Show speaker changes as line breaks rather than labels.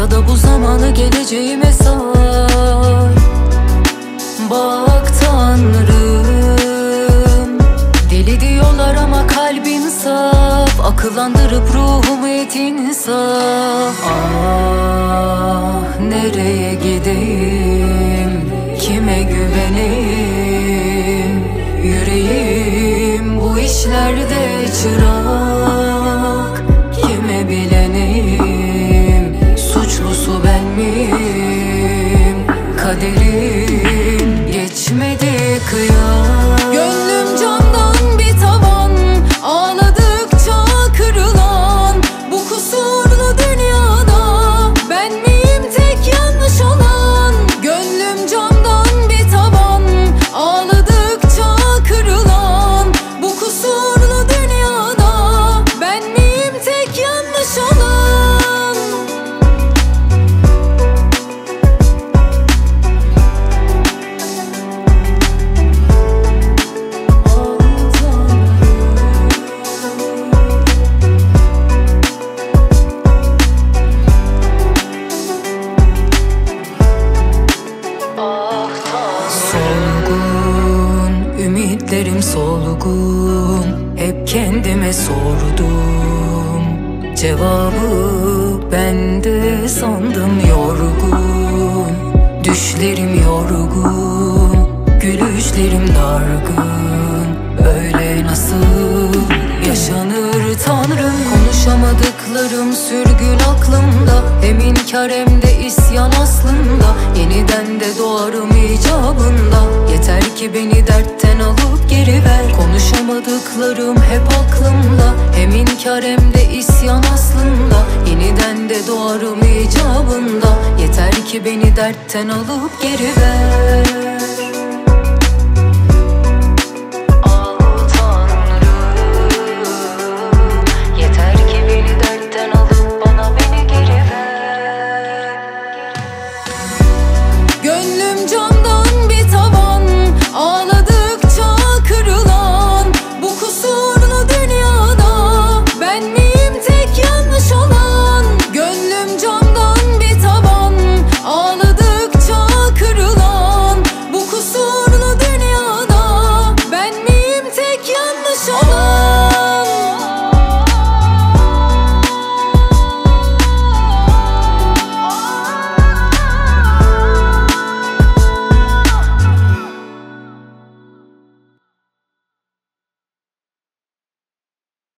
Ya da bu zamanı geleceğime sar. Bak Tanrım, deli diyorlar ama kalbin saf. Akıllandırıp ruhumu et insaf. Ah, nereye gideyim, kime güveneyim? Yüreğim bu işlerde çırak, kime bileneyim? Suçlusu ben miyim? Kaderim geçmedi kıyam. Gönlüm candan bir tavan, ağladıkça kırılan. Bu kusurlu dünyada ben miyim tek yanlış olan? Gönlüm candan bir tavan, ağladıkça kırılan. Bu kusurlu dünyada ben miyim tek yanlış olan? Solgun, ümitlerim solgun. Hep kendime sordum, cevabı bende sandım yorgun. Düşlerim yorgun, gülüşlerim dargın. Böyle nasıl yaşanır Tanrım? Konuşamadıklarım sürgün aklımda. Hem inkar hem de isyan aslında. Yeniden de doğarım icabında. Yeter ki beni dertten alıp geri ver. Konuşamadıklarım hep aklımda. Hem inkar hem de isyan aslında. Yeniden de doğarım icabında. Yeter ki beni dertten alıp geri ver.